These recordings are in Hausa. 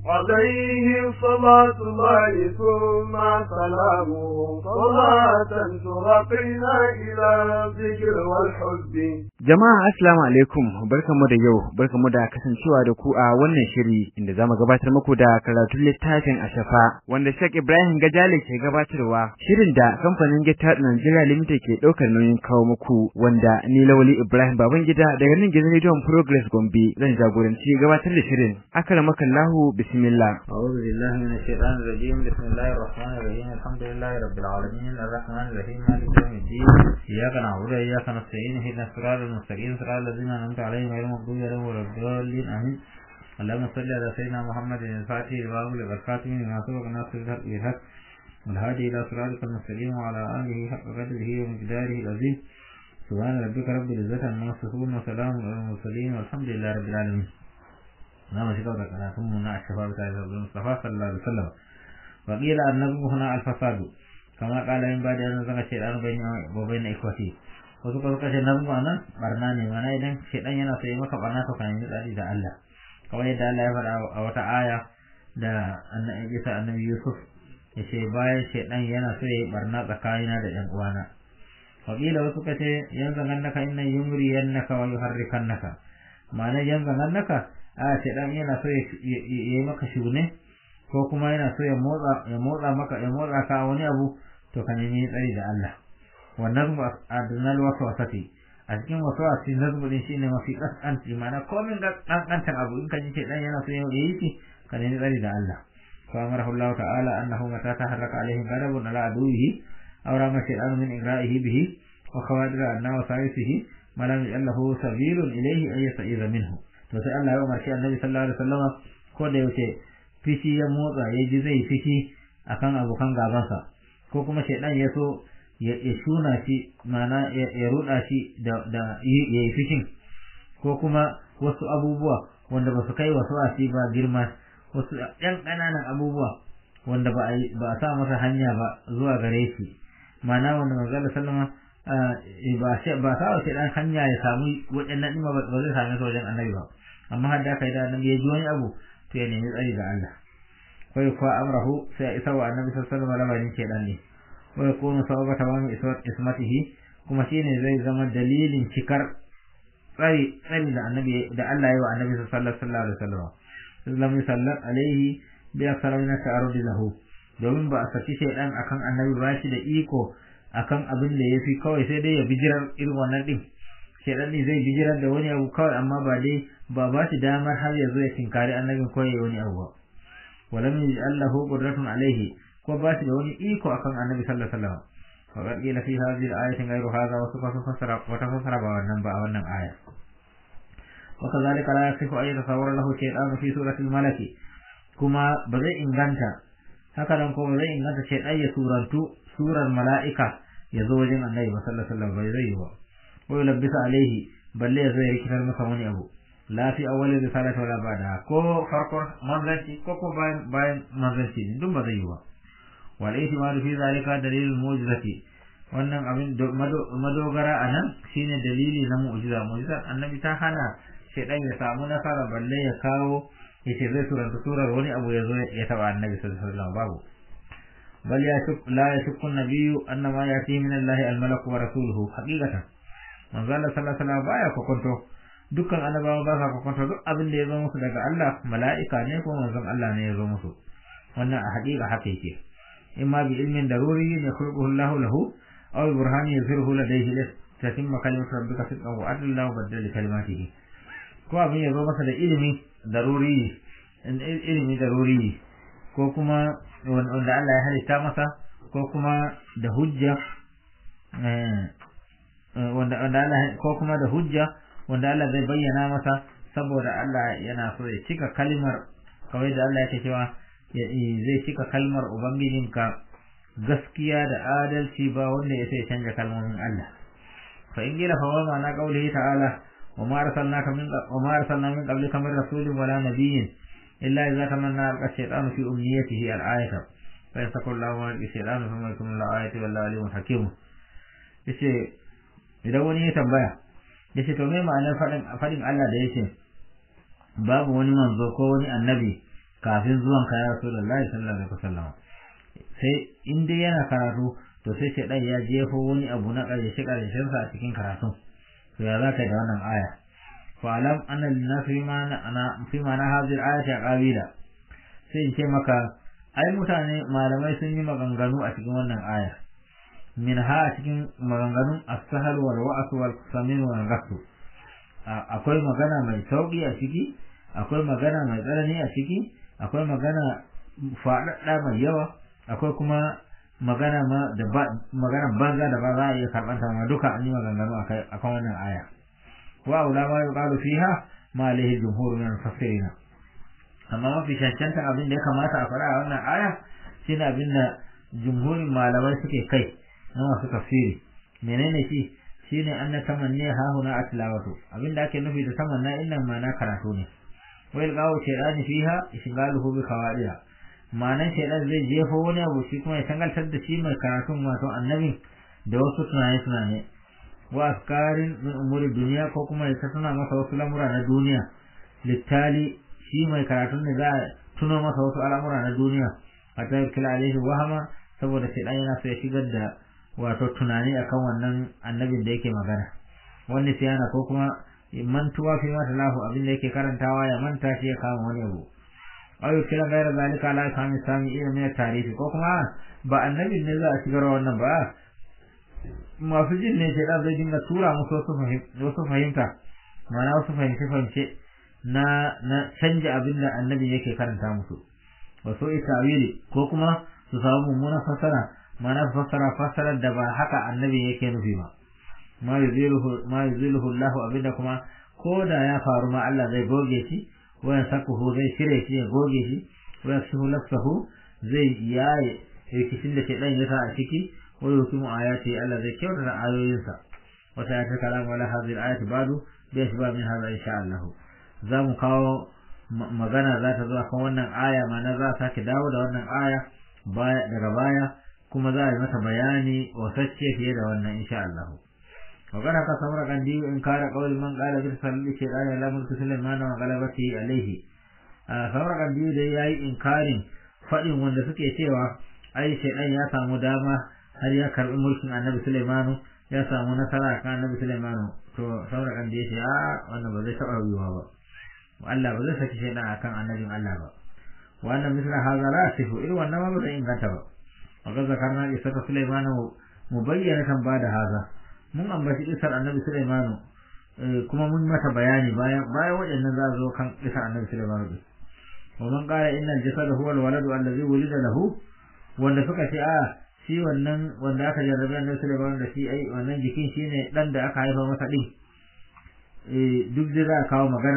عليه صلاة الله ثم سلامه صلاة ترقينا إلى الذكر والحب. Jama'a assalamu alaikum, barkamu da yau, barkamu da kasancewa da ku a wannan shiri inda zamu gabatar muku da karatun littafin Ashafa wanda Sheikh Ibrahim Gajale ke gabatarwa. Shirin da kamfanin Gita Nigeria Limited ke daukar nauyin kawo muku wanda ni Lawali Ibrahim Babangida daga nan gidan Radio Progress Gombe zan jagoranci gabatar da shirin. Akramakallahu bismillah. A'udhu billahi minash shaitanir rajim. Bismillahir rahmanir rahim. Alhamdulillahi rabbil alamin. Arrahmanir rahim. Maliki yawmiddin. Iyyaka na'budu wa iyyaka nasta'in. Ihdinas siratal mustaqim. Siratal ladzina an'amta 'alaihim ghayril maghdubi 'alaihim waladdallin. Amin. اللهم صل على سيدنا محمد الفاتح لما أغلق والخاتم لما سبق ناصر الحق بالحق والهادي إلى صراطك المستقيم وعلى آله حق قدره ومقداره العظيم. سبحان ربك رب العزة عما يصفون وسلام على المرسلين والحمد لله رب العالمين. نعم شكرا لك ثم الشفاء بتاع المصطفى صلى الله عليه وسلم. وقيل النظم هنا الفساد كما قال من بعد أن نزغ الشيطان بين وبين إخوته. wasu kuma suka ce nazmu anan barna ne, mana idan shedan yana so ya maka barna to kan yi tsari da Allah, kawai yadda Allah ya faɗa a wata aya da annabi Yusuf ya ce bayan shedan yana so ya barna tsakanina da ɗan uwana. Wakila wasu suka ce yanzu gannaka inna yumriyannaka wa yuharrikannaka, ma'ana yanzu gannaka a shedan yana so ya yi maka shune ko kuma yana so ya motsa ka wani abu, to ka nemi tsari da Allah. wannan adnal waswasati a cikin waswasi nazmu din shine mafi kasanci, ma'ana komin kankan abu in ka ji shedan yana so ya yi shi ka nemi tsari da Allah. fa amarahu Allah ta'ala annahu mata taharraka alaihi ghadabun ala aduwihi aw rama shay'an min igra'ihi bihi wa khawadira anna wasayisihi ma lam yallahu sabilun ilayhi ay yasa'iza minhu. to sai Allah ya umarci Annabi sallallahu alaihi wasallam ko da yake fishi ya motsa ya ji zai fishi akan abokan gabansa, ko kuma shaydan ya so ya shuna shi, mana ya ruda shi da ya yi fishin, ko kuma wasu abubuwa wanda ba su kai wasu asi ba girma, wasu ɗan ƙananan abubuwa wanda ba a sa masa hanya ba zuwa gare shi, mana wanda manzo sallama ba sa wa ɗan hanya ya samu waɗannan ɗin ba zai same su wajen Annabi ba, amma har da kai da Annabi ya ji wani abu to ya nemi tsari da Allah. kai fa amrahu sai isa wa Annabi sallallahu alaihi wasallam labarin shedan ne, wa yakunu sababa tamam ismatihi, kuma shine zai zama dalilin cikar tsari da Annabi da Allah ya wa Annabi sallallahu alaihi wasallam. Sallallahu alaihi bi akramina ta'arudi lahu, domin ba a saki shedan akan Annabi ba shi da iko akan abin da yafi, kawai sai dai ya bijirar irin wannan din. Shedan ne zai bijirar da wani abu kawai, amma ba shi damar har ya zo ya tinkari Annabi ko ya wani abu. walam yallahu qudratun alaihi, ko ba shi da wani iko akan Annabi sallallahu alaihi wasallam. wa qila fi hadhihi al-ayati ghayru hadha, wa fasara ba wannan ba a wannan aya. wa kadhalika la yasifu ay tasawwara lahu shay'an fi surati al-malaki, kuma ba zai inganta haka nan, ko ba zai inganta shay'an ya surar mala'ika ya zo wajen Annabi sallallahu alaihi wasallam, bai zai yi ba. wa yulabbisa alaihi, balle ya zo ya rikitar masa wani abu, la fi awwalin risalati wala ba'da, ko farkon manzanci ko bayan manzanci duk ba zai yi ba. wal ihtimalu fi zalika dalilul mu'jizati, wannan abin madogara anan shine dalili na mu'jiza. Annabi ta hana shedan ya samu nasara, balle ya kawo yace zai suranta surar wani abu ya zo ya taba Annabi sallallahu alaihi wasallam, babu. bal la yashukku an-nabiyyu anna ma yati min Allah al-malaku wa rasuluhu haqiqatan. manzo Allah sallallahu alaihi wasallam baya kokonto, dukkan annabawa ba sa kokonto, duk abin da ya zo musu daga Allah mala'ika ne ko manzon Allah ne ya zo musu, wannan a haƙiƙa haka yake. imma bi ilmin daruri yakhluquhu Allah lahu aw burhan yuzhiruhu ladayhi tatimma kalimatu rabbika sidqan wa adlan wa badal kalimatihi. ko abin ya zo masa da ilimi daruri, ko kuma wanda Allah ya halitta masa, ko kuma da hujja wanda Allah zai bayyana masa, saboda Allah yana so ya cika kalmar, kawai da Allah yake cewa zai cika kalmar ubangijinka gaskiya da adalci, ba wanda ya sai canja kalmomin Allah. fa in gila fa wa na qaulihi ta'ala wa ma arsalna min qablika min rasulin wala nabiyyin illa idza tamanna alqa shaytanu fi umniyatihi al-ayata fa yasqullahu wa shaytanu thumma yakunu al-ayatu wallahu alimun hakim. yace idan wani ya tambaya yace to me ma'anar fadin Allah da yace babu wani manzo ko wani annabi kafin zuwan ka ya Rasulullahi sallallahu alaihi wasallam sai in dai yana karatu to sai shedan ya jefo wani abu na ƙarshen sa a cikin karatun to ya zaka da wannan aya fa alam anna lin-nasi fi ma'ana hadhihi al-ayati aqawila sai in ce maka ai mutane malamai sun yi maganganu a cikin wannan aya min ha cikin maganganun as-sahl wal wa'as wal samin wal ghasb akwai magana mai sauki a ciki akwai magana mai tsanani a ciki akwai magana faɗaɗa mai yawa akwai kuma magana magana banza da ba za a iya karɓanta ma duka an yi maganganu akan wannan aya wa ulama yuqalu fiha ma alayhi jumhur min al-mufassirin amma mafi cancanta abin da ya kamata a faɗa a wannan aya shine abin da jumhurin malamai suke kai na masu tafsiri menene shi shine anna tamanni ha huna atlawatu abin da ake nufi da tamanna innan ma na karatu ne wa ilqaw shay'ani fiha ishghaluhu bi khawariha ma'anan shaydan zai jefo wani abu shi kuma ya tangaltar da shi mai karatun wato annabi da wasu tunane wa afkarin min umuri duniya ko kuma ya tuna masa wasu lamura na duniya littali shi mai karatun ne za a tuno masa wasu al'amura na duniya a tawakkala alaihi wahama saboda shaydan yana so ya shigar da wato tunani akan wannan annabin da yake magana wani siyana ko kuma mantuwa fi mata lahu abin da yake karantawa ya manta shi ya kama wani abu ayu kira gaira zalika la kami sami ilmi tarihi ko kuma ba annabin ne za a shigar wannan ba masu jin ne shaydan zai dinga tura musu wasu fahimta ma'ana wasu fahimce na canja abin da annabi yake karanta musu wasu itawili ko kuma su samu mummunan fasara mana fassara da ba haka annabi yake nufi ba ma yuziluhu Allah abinda kuma ko da ya faru ma Allah zai goge shi wa yasakuhu zai shirye shi ya goge shi wa yakshifu nafsahu zai yaye kishin da shedan ya sa a ciki wa yukimu ayati Allah zai kyautata ayoyinsa wa ta ta kalamu ala hadhihi al-ayati ba'du bi asbab min hadha insha Allah za mu kawo magana za ta zo kan wannan aya mana za ta sake dawo da wannan aya daga baya kuma za a yi mata bayani wasacce fiye da wannan insha Allah magana ka samar kan diyu in kara qawl man qala bi salli shaytan la mulku sulaiman wa galabati alayhi samar kan diyu da yayi inkarin fadin wanda suke cewa ai shaytan ya samu dama har ya karbi mulkin annabi Sulaiman ya samu nasara kan annabi Sulaiman to samar kan diyu ya wannan ba zai taba yiwa ba Allah ba zai saki shaytan akan annabin Allah ba wannan misla hadha rasifu irin wannan ba zai inganta ba وقد ذكرنا قصة سليمان مبينة بعد هذا من أنبت قصة النبي سليمان كما من متى بياني بايا وجه النزاز كان قصة النبي سليمان ومن قال إن الجسد هو الولد الذي ولد له wanda suka ce shi wannan wanda aka jarrabe annabi Sulaiman da shi ai wannan jikin shine dan da aka haifa masa din duk da za a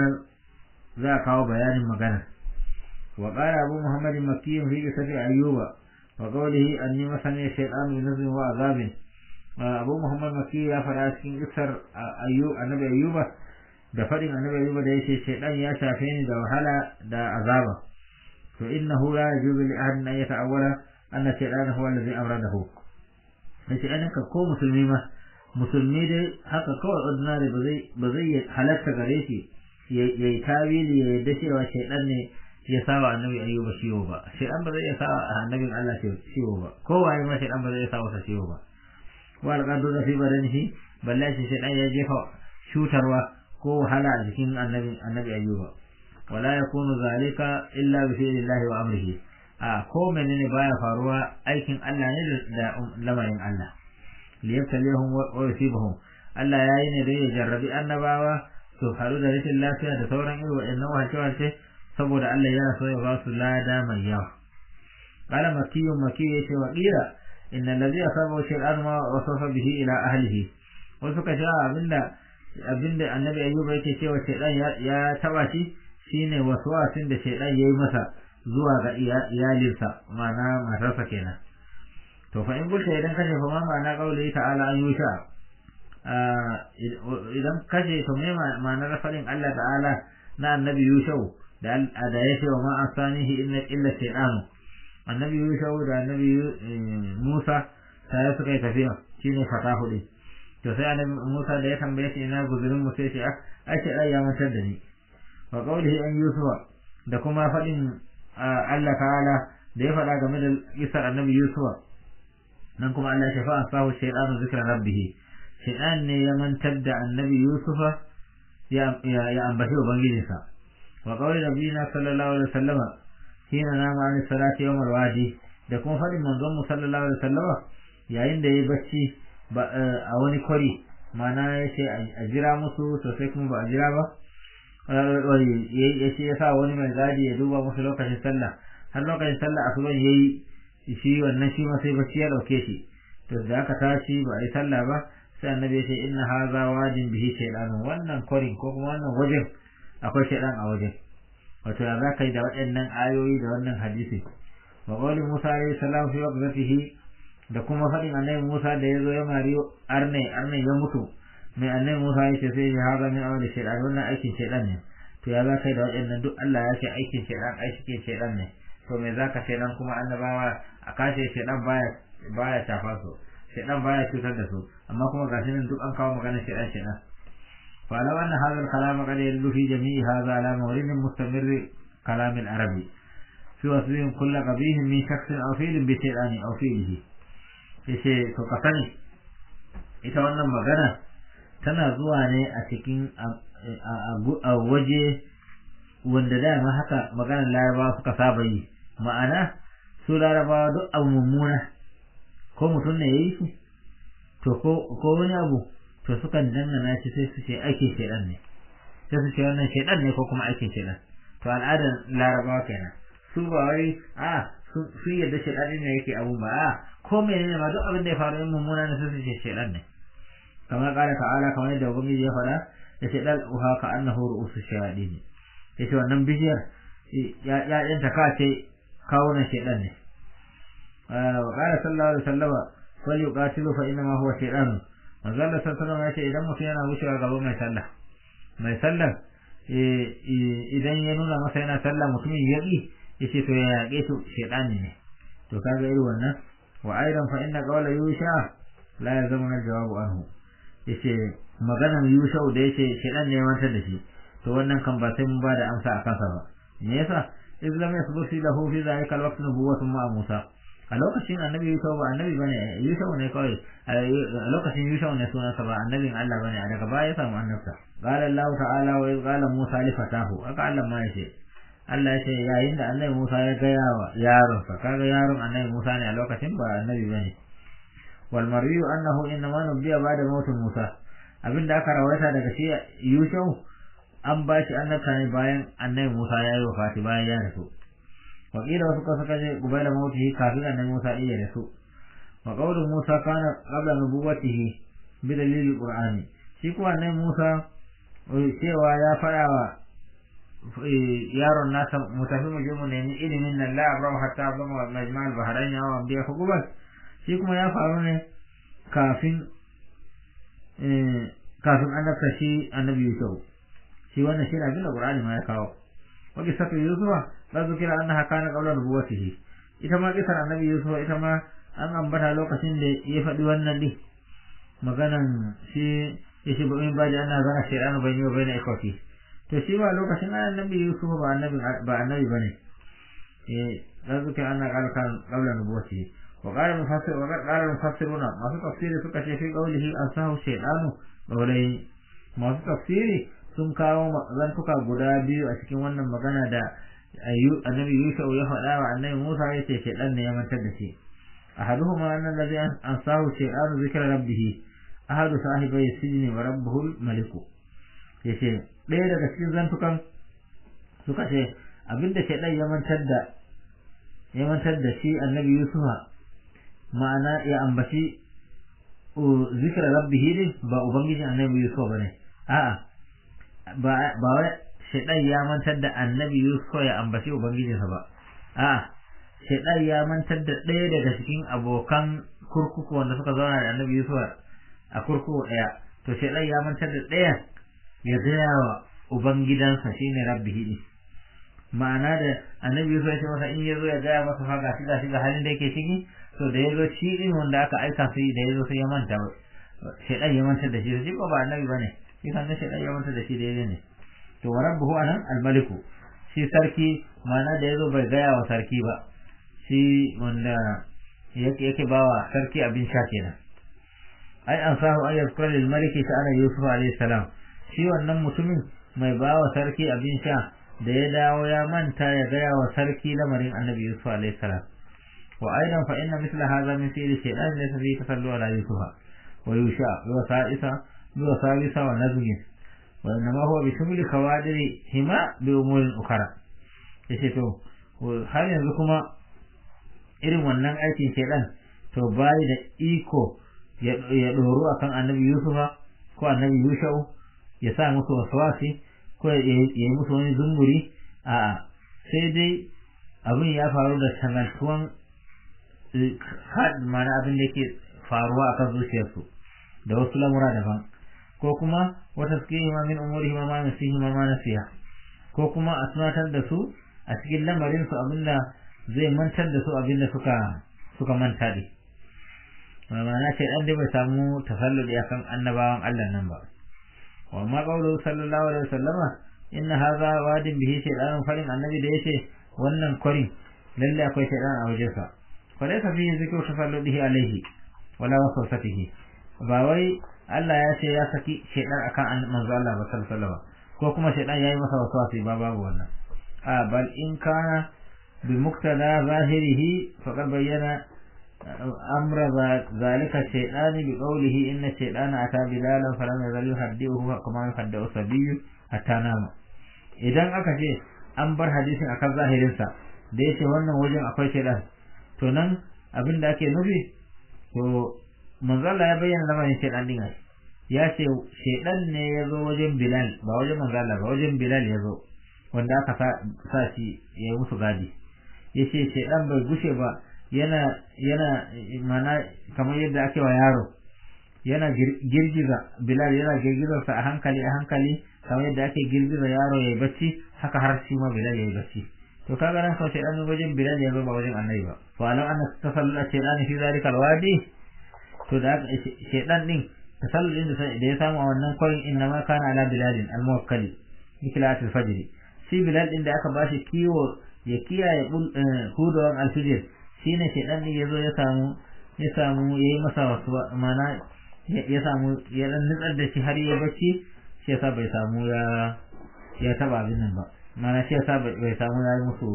kawo bayanin magana wa qala Abu Muhammad Makki fi qissati Ayyuba وقوله أني مثني الشيطان بنزل وعذاب أبو محمد مكي يا فراسكين إكثر النبي أيوب دفرين النبي أيوب ده الشيطان يا شافين ده وحلا ده عذابه فإنه لا يجوز لأحد أن يتأول أن الشيطان هو الذي أمرده الشيطان كو مسلمي ده حقا كو أدنى بزي حلت غريشي يتاويل يدشي والشيطان ya sawa annabi ayyuba ciwo ba sai an ba zai ya sawa annabin Allah ciwo ba kowa ya ma sai an ba zai ya sawa sa ciwo ba wal qadu da fi badanihi ballahi sai dan ya jefa shutarwa ko wahala a jikin annabi ayyuba wala yakunu zalika illa bi fi'lillahi wa amrihi ko menene baya faruwa aikin Allah ne da lamarin Allah liyabtalihum wa yusibuhum Allah yayi ne da ya jarrabi annabawa su faru da rashin lafiya da sauran irin waɗannan wahalce saboda Allah yana so ya ba su lada mai yawa qala makki yace wa qila innal ladhi asaba shay'an ma wasafa bihi ila ahlihi wasu kace abinda annabi ayyuba yake cewa shaydan ya taba shi shine waswasin da shaydan yayi masa zuwa ga iyalinsa ma'ana matarsa kenan to fa in gulta idan kace fa ma ma'ana qauli ta'ala an yusha idan kace to me ma'anar fadin Allah ta'ala na annabi Yusuf da yake wa ma asanihi illa shaytan annabi Yusuf da annabi Musa sai suka yi tafiya shine fatahu din to sai annabi Musa da ya tambaye shi ina guzurin mu sai ce ai ya matar da ni wa qawlihi an Yusuf da kuma fadin Allah ta'ala da ya faɗa game da kisar annabi Yusuf nan kuma Allah ya shafa sahu shaytanu zikra rabbih shaytan ne ya mantar da annabi Yusuf ya ambaci ubangijinsa wa qawli nabiyina sallallahu alaihi wasallam hina nama an salati yawm al-wadi da kuma faɗin manzon mu sallallahu alaihi wasallam yayin da yayi bacci a wani kwari mana yace a jira musu to sai kuma ba a jira ba yace ya sa wani mai gadi ya duba musu lokacin sallah har lokacin sallah asuban yayi shi wannan shi ma sai bacci ya dauke shi to da aka tashi ba a yi sallah ba sai annabi ya ce inna hadha wajin bihi shaytan wannan kwarin ko kuma wannan wajen akwai shaytan a wajen wato ya zaka yi da waɗannan ayoyi da wannan hadisi wa qawli Musa alayhi salam fi waqtihi da kuma fadin annabi Musa da yazo ya mari arne ya mutu mai annabi Musa ya ce sai ya haɗa min amali shaytan wannan aikin shaytan ne to ya zaka yi da waɗannan duk Allah ya ce aikin shaytan ne to me zaka ce nan kuma annabawa a kashe shaytan baya shafa su shaytan baya cutar da su amma kuma gashi nan duk an kawo magana shaytan فلو أن هذا الكلام قد يدل في جميع هذا على مورد مستمر كلام العربي في وصفهم كل قبيح من شخص أو فعل بشيطان أو فعله yace to ka sani ita wannan magana tana zuwa ne a cikin a waje wanda dama haka maganar larabawa suka saba yi ma'ana su larabawa duk abu mummuna ko mutum ne yayi shi to ko wani abu to sukan dangana shi sai su ce aikin shedan ne sai su ce wannan shedan ne ko kuma aikin shedan to al'adar larabawa kenan su ba wai su yadda shedan ne yake abu ba ko menene ma duk abin da ya faru in mummuna ne sai su ce shedan ne kamar qala ta'ala kamar yadda ubangiji ya faɗa ya ce dal uha ka annahu ru'usu shayatin yace wannan bishiyar ya yanta ka ce kawunan shedan ne wa qala sallallahu alaihi wasallam wal yuqatilu fa inna ma huwa shaytan manzo Allah sallallahu alaihi wasallam idan mutum yana wucewa gaba mai sallah idan ya nuna masa yana sallah mutumin yaki yace to ya yake to shaytani ne to kaga irin wannan wa aidan fa inna qawla yusha la yazamu al-jawabu anhu yace maganar yusha da yace shaytan ne mantar da shi to wannan kan ba sai mun ba da amsa akan sa ba me yasa islam ya subuti lahu fi zalika al-waqt nubuwwatun ma Musa a lokacin annabi Yusuf ba annabi bane Yusuf ne kawai a lokacin Yusuf ne sunan sa ba annabin Allah bane daga baya ya samu annabta qala Allah ta'ala wa qala Musa li fatahu aka Allah ma yace Allah yace yayin da annabi Musa ya ga yaron sa kaga yaron annabi Musa ne a lokacin ba annabi bane wal mariyu annahu inma nubiya ba'da mautin Musa abinda aka rawaita daga shi Yusuf an ba shi annabta ne bayan annabi Musa ya yi wafati bayan ya rasu وقيل وسكا قبيل موته كافر أن موسى إيه رسول وقول موسى كان قبل نبوته بدليل القرآن شكوى أن موسى سوى يا فرعوا يارو الناس متفهم جمعون إلي من الله أبرم حتى أبرم مجمع البحرين أو أنبياء فقبل شكوى يا فرعون كافر أن تشي النبي يوسف شكوى أن شيء أبن القرآن ما يكاو وقصة يوسف لا ذكر أنها كان قبل نبوته إتما قصة النبي يوسف إتما أن أنبتها لوكسين يفعل والنبي مغانا شيء يشبه من بعد أنها ذا الشيطان بيني وبين إخوتي تشبه لوكسين النبي يوسف بأنبي بني لا ذكر أنها كان قبل نبوته وقال المفسرون ما في تفسير سكة في قوله أنساه الشيطان قولي ما في تفسير sun kawo zantuka guda biyu a cikin wannan magana da annabi Yusuf ya faɗa wa annabi Musa ya ce shedan ne ya mantar da shi ahaduhuma anna allazi ansahu shay'anu zikra rabbih ahadu sahibai sijni wa rabbuhul maliku yace ɗaya daga cikin zantukan suka ce abinda shedan ya mantar da shi annabi Yusuf ma'ana ya ambaci zikra rabbih ne ba ubangiji annabi Yusuf bane a'a ba wai shaitan ya mantar da annabi Yusuf ya ambaci ubangijinsa ba a'a shaitan ya mantar da ɗaya daga cikin abokan kurkuku wanda suka zauna da annabi Yusuf a kurkuku ɗaya to shaitan ya mantar da ɗaya ya gaya wa ubangidansa shine rabbihi ne ma'ana da annabi Yusuf ya ce masa in yazo ya gaya masa fa gashi ga halin da yake ciki to da yazo shi din wanda aka aika sai da yazo sai ya manta shaitan ya mantar da shi ko ba annabi bane shi kan shi dan yawan da shi daidai ne to wa rabbuhu anan al-maliku shi sarki mana da yazo bai gaya wa sarki ba shi wanda yake bawa sarki abin sha kenan ai an sahu ay yazkura lil maliki ta'ala yusuf alayhi salam shi wannan mutumin mai bawa sarki abin sha da ya dawo ya manta ya gaya wa sarki lamarin annabi yusuf alayhi salam wa aidan fa inna mithla hadha min fi'li shaytan laysa fi tasallu ala yusufa wa yusha wa sa'isa wa salisa wa nazmi wa inma huwa bi shumli khawadiri hima bi umurin ukhra yace to har yanzu kuma irin wannan aikin shaytan to bai da iko ya doro akan annabi yusufa ko annabi yushau ya sa musu waswasi ko ya yi musu wani zumburi a sai dai abin ya faru da sanantuwan mana abin da yake faruwa akan zuciyarsu da wasu lamura daban ko kuma wata suke yi ma min umuri ma nasihi ma nasiha ko kuma a tunatar da su a cikin lamarin su abinda zai mantar da su abinda suka manta ne ma'ana ce dan dai bai samu tasalludi akan annabawan Allah nan ba wa ma qawlu sallallahu alaihi wasallama inna hadha wadin bihi shay'an farin annabi da yace wannan kwarin lalle akwai shay'an a wajensa fa laysa fihi zikru tasalludihi alaihi wala wasfatihi ba wai Allah ya ce ya saki shay'an akan manzo Allah sallallahu alaihi wasallam ko kuma shay'an yayi masa waswasi ba babu wannan bal in kana bi muqtada zahirihi faqad bayyana amra zalika shay'an bi qawlihi inna shay'ana ata bilalan falam yazal yuhaddihu kama yuhaddu sabiyyu hatta nama idan aka ce an bar hadisin akan zahirin sa da yace wannan wajen akwai shay'an to nan abinda ake nufi to manzo Allah ya bayyana lamarin shay'an din ai ya ce shay'an ne yazo wajen Bilal ba wajen manzo Allah ba wajen Bilal yazo wanda aka sa shi ya musu gadi yace shay'an bai gushe ba yana mana kamar yadda ake wa yaro yana girgiza Bilal yana girgiza sa a hankali kamar yadda ake girgiza yaro yayi bacci haka har shi ma Bilal yayi bacci to kaga nan sai shay'an wajen Bilal yazo ba wajen Annabi ba fa alam anna tasalla shay'an fi zalika alwadi to da shay'an din tasallin da ya samu a wannan kwarin inna ma kana ala biladin almuwakkali mikilat alfajr shi Bilal din da aka bashi kiwo ya kiyaye hudawan alfajr shine shay'an din yazo ya samu yayi masa wasu mana ya samu ya dan nutsar da shi har ya bacci shi yasa bai samu ya taba abin nan ba mana shi yasa bai samu ya yi musu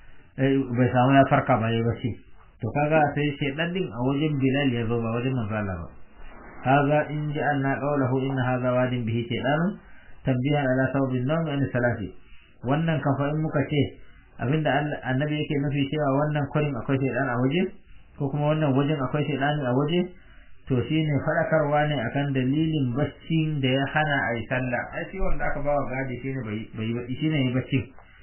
bai samu ya farka ba yayi bacci to kaga sai shay'an din a wajen Bilal ya zo ba wajen manzo Allah ba kaga in ji anna qawluhu inna hadha wadin bihi shay'an tabbihan ala sawbin nawm an salati wannan kafa in muka ce abinda annabi yake nufi cewa wannan kwarin akwai shay'an a waje ko kuma wannan wajen akwai shay'an a waje to shine fadakarwa ne akan dalilin baccin da ya hana ai sallah ai shi wanda aka bawa gadi shine bai shine yi bacci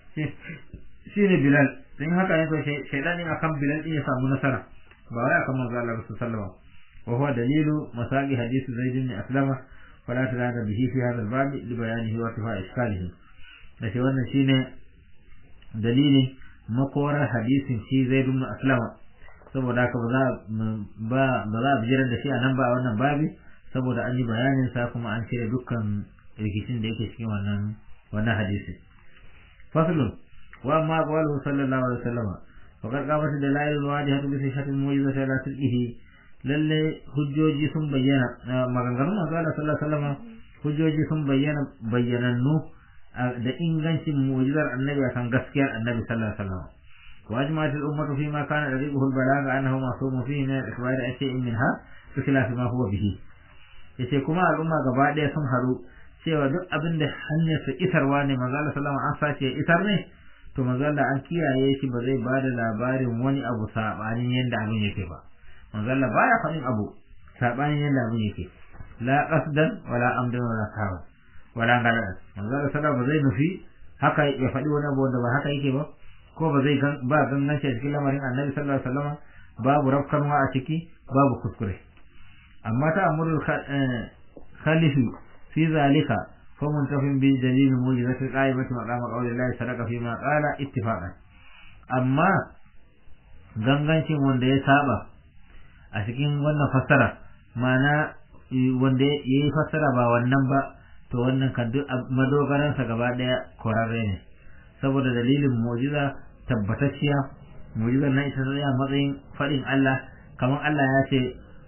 shine Bilal din haka ne to shay'an akan Bilal din ya samu nasara ba wai akan manzo Allah sallallahu alaihi wasallam wa huwa dalilu masaqi hadith Zaid ibn Aslama fala tadada bihi fi hadha al-bab li bayanihi wa tifa iskalihi da shi wannan shine dalilin makorar hadisin shi Zaid ibn Aslama saboda haka ba za a bijirar da shi a nan ba a wannan babi saboda an yi bayanin sa kuma an cire dukkan rikicin da yake cikin wannan hadisi faslun wa amma qawluhu sallallahu alaihi wasallam faqad qamat dalail wadihatu bi sihhatil mu'jizati ala tilkihi lalle hujjoji sun bayyana maganganun manzo Allah sallallahu alaihi wasallam hujjoji sun bayyanannu da ingancin mu'jizar annabi akan gaskiyar annabi sallallahu alaihi wasallam واجمعت الأمة فيما كان يريده البلاغ أنه معصوم فيه من الإخبار عن شيء منها بخلاف ما هو به yace kuma al'umma gaba ɗaya sun haru cewa duk abin da hanyar sa isarwa ne manzo Allah sallallahu alaihi wasallam an sace isar ne to manzo Allah an kiyaye shi ba zai bada labarin wani abu sabanin yanda abin yake ba manzo Allah baya faɗin abu sabanin yanda abin yake la qasdan wala amdan wala sawa wala ngala manzo Allah sallallahu alaihi wasallam zai nufi haka ya faɗi wani abu wanda ba haka yake ba ko ba zai ba ganganci a cikin lamarin annabi sallallahu alaihi wasallam babu rafkanwa a ciki babu kuskure amma ta amrul khalifi fi zalika fa muntafin bi dalil mu'jizati qa'imati maqam qawlillahi sadaqa fi ma qala ittifaqan amma gangancin wanda ya saba a cikin wannan fassara mana wanda yayi fassara ba wannan ba to wannan kan duk madogaran sa gaba daya korarre ne saboda dalilin mu'jiza tabbatacciya. Mu'jizar nan ita ce matsayin fadin Allah, kamar Allah ya ce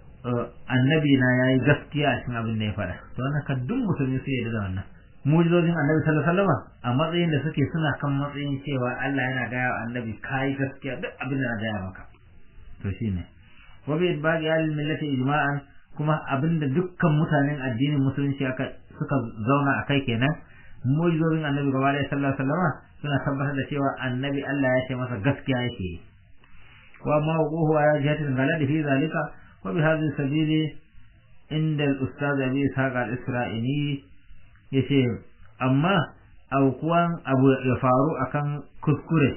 annabi na yayi gaskiya a cikin abin da ya faɗa. To wannan kan duk musulmi sai ya da wannan mu'jizojin annabi sallallahu alaihi wasallam a matsayin da suke suna kan matsayin cewa Allah yana gaya wa annabi kai gaskiya duk abin da na gaya maka. To shine wa bi idbaqi al-millati ijma'an, kuma abinda dukkan mutanen addinin musulunci suka zauna akai kenan. Mu'jizojin annabi sallallahu alaihi wasallam suna tabbatar da cewa annabi Allah ya ce masa gaskiya yake. Wa ma huwa ala jihati al-balad fi zalika wa bi hadhihi sabili inda al-ustad Abi Ishaq al-Isra'ili yace amma aukuwan abu ya faru akan kuskure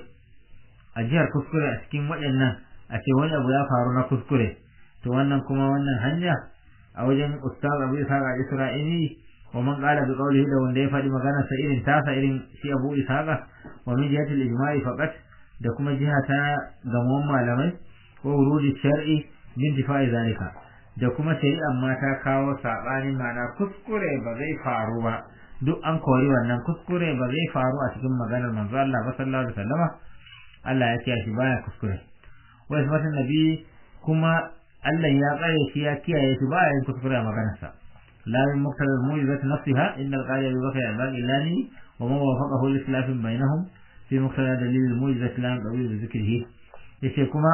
a jihar kuskure a cikin waɗannan, a ce wani abu ya faru na kuskure, to wannan kuma wannan hanya a wajen ustaz Abu Ishaq al-Isra'ili wa man qala bi qawlihi, da wanda ya faɗi magana sa irin tasa irin shi Abu Ishaq, wa min jihati al-ijma'i faqat, da kuma jiha ta gamon malamai, ko wurudi shar'i bin difa'i zalika, da kuma shari'an ma ta kawo sabanin ma'ana kuskure ba zai faru ba, duk an kori wannan kuskure ba zai faru a cikin maganar manzo Allah sallallahu alaihi wasallam. Allah ya kiyaye shi baya kuskure. Wa isbatun nabi kuma Allah ya tsare shi ya kiyaye shi baya yin kuskure a maganarsa. La min muqtadal mu'jizati nafsiha innal qadiya bi bakri al-illani wa ma wafaqahu al-islam bainahum fi muqtadal dalil al-mu'jizati la qawi bi dhikrihi. Yace kuma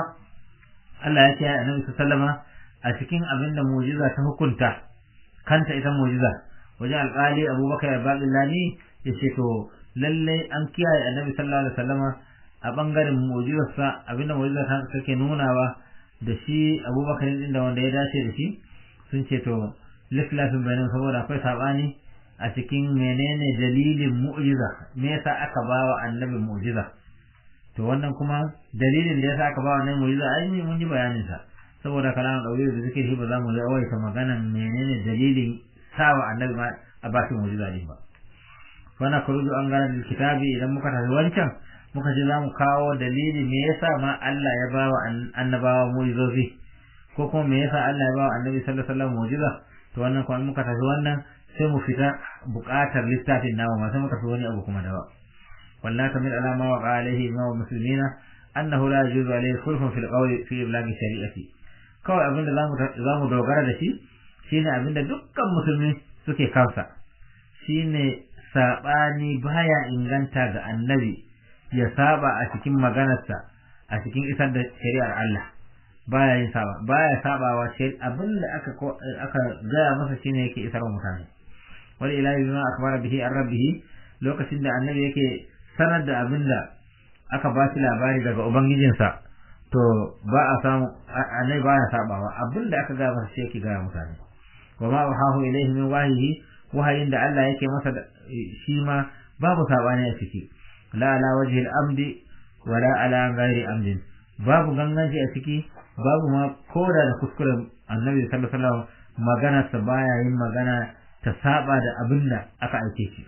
Allah ya kiyaye annabi sallallahu alaihi wasallam a cikin abinda mu'jiza ta hukunta kanta, ita mu'jiza wajen alƙali Abubakar al-Baqillani yace to lalle an kiyaye annabi sallallahu alaihi wasallam a bangaren mu'jizarsa, abinda mu'jizar ta take nunawa da shi Abubakar din da wanda ya dace da shi, sun ce to liflafin bayanan saboda akwai sabani a cikin menene dalilin mu'jiza, me yasa aka bawa annabi mu'jiza. To wannan kuma dalilin da yasa aka bawa annabi mu'jiza ai mun ji bayanin sa, saboda kalaman daure da zikiri ba za mu yi awaita maganan menene dalilin sawa annabi ma a bashi mu'jiza din ba. Wana kurudu an gana da kitabi, idan muka tafi wancan muka ji za mu kawo dalili me yasa ma Allah ya bawa annabawa mu'jizozi, ko kuma me yasa Allah ya bawa annabi sallallahu alaihi wasallam mu'jiza. To wannan kuma muka tafi wannan sai mu fita buƙatar littafin nawa ma sai muka tafi wani abu kuma dawa. wallahi kamil alama wa alaihi ma muslimina annahu la yajuzu alaihi khulfun fil qawli fi iblaghi shari'ati. Kawai abinda zamu dogara da shi shine abinda dukkan musulmi suke kansa, shine sabani baya inganta ga annabi ya saba a cikin maganarsa a cikin isar da shari'ar Allah, baya sabawa shi abinda aka gaya masa shine yake isar wa mutane. wal ilahi bima akbara bihi an rabbihi, lokacin da annabi yake sanar da abinda aka ba shi labari daga ubangijinsa, to ba a samu annabi baya sabawa abinda aka gaya masa shi yake gaya mutane. wa ma wahahu ilayhi min wahyihi, wahayin da Allah yake masa shi ma babu sabani a ciki, la ala wajhi al-amdi wala ala ghairi amdin, babu ganganci a ciki, babu ma koda da kuskuren annabi sallallahu alaihi wasallam magana sa baya yin magana ta saba da abinda aka aike shi.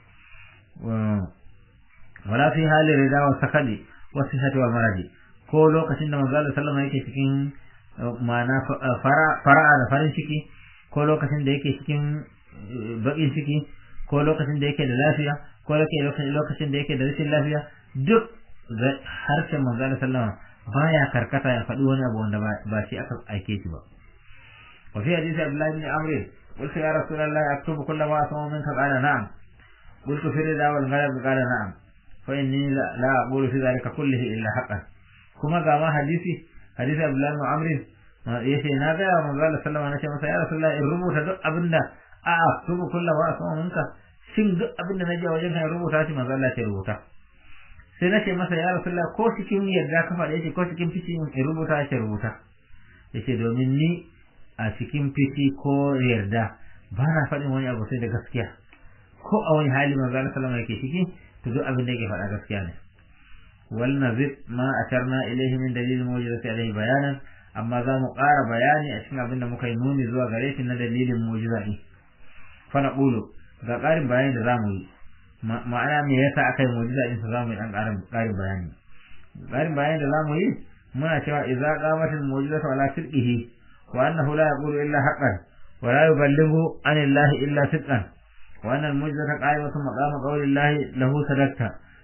wala fi hali rida wa sakadi wa sihhati wal maradi, ko lokacin da manzo sallallahu alaihi wasallam yake cikin ma'ana fara'a da farin ciki, ko lokacin da yake cikin bakin ciki, ko lokacin da yake da lafiya, ko lokacin da yake da rashin lafiya, duk harshen manzo sallallahu alaihi wasallam baya karkata ya faɗi wani abu wanda ba shi aka aike shi ba. wa fi hadisi Abdullah ibn Amr, qultu ya Rasulullah aktubu kull ma asma'u minka, qala na'am, qultu fi rida wal ghalab, qala na'am, fa inni la aqulu fi dhalika kullihi illa haqqan. kuma ga ma hadisi Abdullah ibn Amr yace na ga manzo sallallahu alaihi wasallam nace masa ya Rasulullah in rubuta duk abinda aktubu kull ma asma'u minka, shin duk abinda naji a wajen ka rubuta shi? manzo Allah ya rubuta. sai nace masa ya Rasulullah ko cikin yadda ka faɗa yake ko cikin fici in rubuta shi? rubuta. yace domin ni a cikin fici ko yarda ba na faɗin wani abu sai da gaskiya, ko a wani hali manzo sallallahu alaihi wasallam yake ciki, to duk abin da yake faɗa gaskiya ne. wal nazid ma asharna ilayhi min dalil mu'jizati alayhi bayanan, amma za mu ƙara bayani a cikin abin da muka yi nuni zuwa gare shi na dalilin mu'jiza ne. fa naqulu, ga ƙarin bayani da zamu yi, ma'ana me yasa aka yi mu'jiza din, za mu yi dan ƙarin bayani. ƙarin bayani da zamu yi muna cewa idza qamatil mu'jizatu ala sidqihi wa annahu la yaqulu illa haqqan wa la yuballighu anillahi illa sidqan, wa anna al-mu'jizata qa'imatun maqama qawli llahi lahu sadaqta,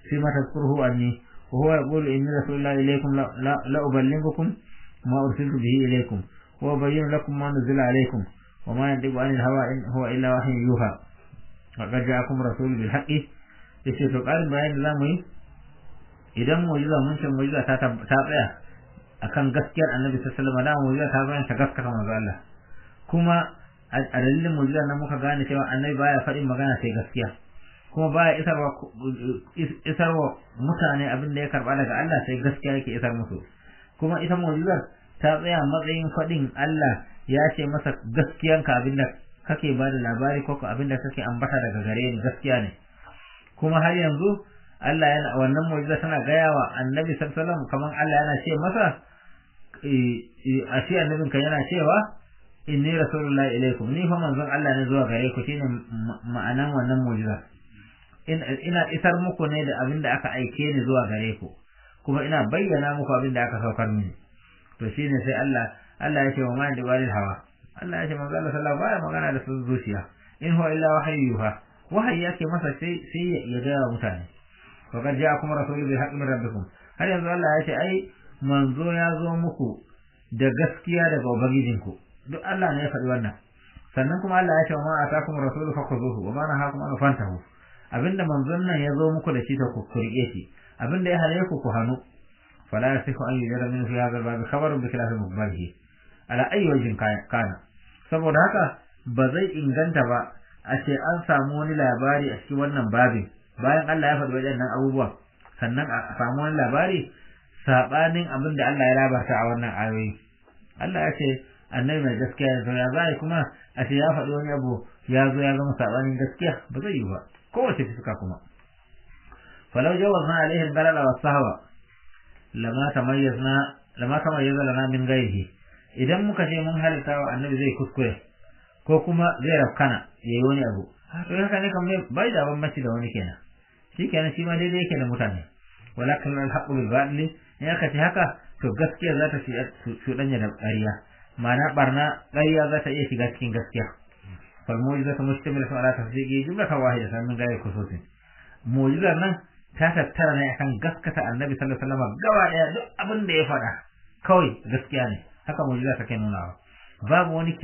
فيما تذكره عني وهو يقول إني رسول الله إليكم لا أبلغكم ما أرسلت به إليكم وأبين لكم ما نزل عليكم وما ينطق عن الهوى إن هو إلا وحي يوحى وقد جاءكم رسول بالحق yace to ƙarin bayani zamu yi idan mu'jiza mun ce mu'jiza ta tsaya akan gaskiyar Annabi sallallahu alaihi wasallam da mu'jiza ta bayyana ta gaskata manzo Allah kuma a dalilin mu'jiza nan muka gane cewa Annabi baya faɗin magana sai gaskiya kuma baya isarwa mutane abin da ya karba daga Allah sai gaskiya yake isar musu kuma ita mu'jizar ta tsaya matsayin faɗin Allah ya ce masa gaskiyanka abinda kake ba da labari ko abinda kake ambata daga gare ni gaskiya ne kuma har yanzu Allah yana wannan mu'jiza tana gayawa Annabi sallallahu alaihi wasallam kaman Allah yana ce masa a shi annabin ka yana cewa inni rasulullahi ilaikum ni fa manzon Allah ne zuwa gare ku shine ma'anan wannan mu'jiza ina isar muku ne da abinda aka aike ni zuwa gare ku kuma ina bayyana muku abinda aka saukar mini to shine sai Allah ya ce wa man diwalil hawa Allah ya ce manzon Allah sallallahu alaihi wasallam magana da zuciya in huwa illa wahyuha wahayi yake masa sai ya ga mutane wa kad ja'akum rasulun bil haqqi min rabbikum har yanzu Allah ya ce ai manzo ya zo muku da gaskiya daga ubangijinku duk Allah ne ya faɗi wannan sannan kuma Allah ya ce ma atakum rasulu fakhuzuhu wa ma nahakum an fantahu abinda manzon nan ya zo muku da shi ta ku rike shi abinda ya hale ku hanu fala yasihu an yujara min fi hadha al-bab khabarun bi khilafi muqbalihi ala ayyi wajhin kana saboda haka ba zai inganta ba a ce an samu wani labari a cikin wannan babin bayan Allah ya faɗi waɗannan abubuwa sannan a samu wani labari sabanin abin da Allah ya labarta a wannan ayoyi Allah ya ce annabi mai gaskiya ya zo ya zai kuma a ce ya faɗi wani abu ya zo ya zama sabanin gaskiya ba zai yi ba kowace fuska kuma falau jawazna alaihi al-balala was-sahwa lama tamayyaza lana min ghayrihi idan muka ce mun halitta wa annabi zai kuskure ko kuma zai rafkana yayi wani abu to haka ne kamar bai da bambanci da wani kenan shikenan shi ma daidai yake da mutane walakin al-haqqu bil batil in aka ce haka to gaskiya za ta shudanya da ƙarya ma'ana barna ƙarya za ta iya shiga cikin gaskiya fal mu'jizatu mustamilatu ala tasdiqi jumlatan wahidatan min ghairi khususin mu'jizar nan ta tattara ne akan gaskata annabi sallallahu alaihi wasallam gaba daya duk abin da ya faɗa kawai gaskiya ne haka mu'jiza take nunawa babu wani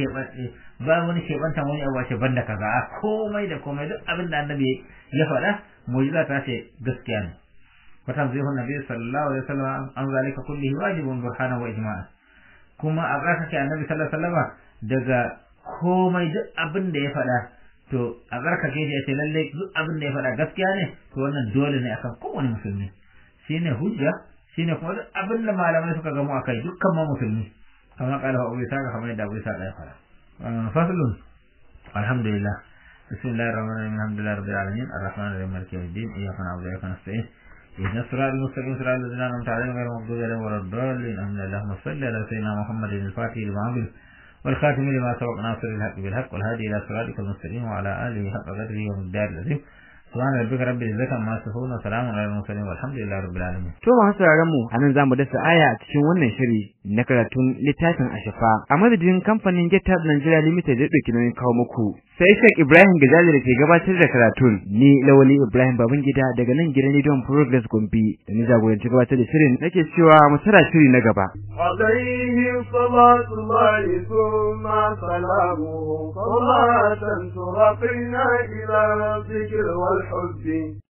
keɓantan wani abu ce banda kaza komai da komai duk abin da annabi ya faɗa mu'jiza ta ce gaskiya ne watan zai hun nabi sallallahu alaihi wasallam an zalika kullihi wajibun burhana wa ijma'a kuma a ƙarƙa ke annabi sallallahu alaihi wasallam daga komai duk abin da ya faɗa to a ƙarƙa ke ya ce lalle duk abin da ya faɗa gaskiya ne to wannan dole ne akan kowane musulmi shine hujja shine kuma duk abin da malamai suka gamu akai dukkan ma musulmi كما قال أبو إسحاق كما يدعى أبو إسحاق يقول فصل الحمد لله بسم الله الرحمن الرحيم الحمد لله رب العالمين الرحمن الرحيم مالك يوم الدين إياك نعبد وإياك نستعين اهدنا الصراط المستقيم صراط الذين أنعمت عليهم غير المغضوب عليهم ولا الضالين آمين اللهم صل على سيدنا محمد الفاتح لما أغلق والخاتم لما سبق ناصر الحق بالحق والهادي إلى صراطك المستقيم وعلى آله حق قدره ومقداره العظيم subhana rabbika rabbil izzati amma yasifun wa salamun alal mursalin walhamdulillahi rabbil alamin. To masu sauraron mu anan zamu dasa aya a cikin wannan shiri na karatun littafin Ashafa a madadin kamfanin GitHub Nigeria Limited da dauki nauyin kawo muku sai Sheikh Ibrahim Gajali da ke gabatar da karatun ni Lawali Ibrahim Babangida daga nan gidan Rediyon Progress Gombe da ni jagoranci gabatar da shirin nake cewa mu tara shiri na gaba. Alayhi salatullahi thumma salamuhu salatan turqina ila dhikr wal hubbi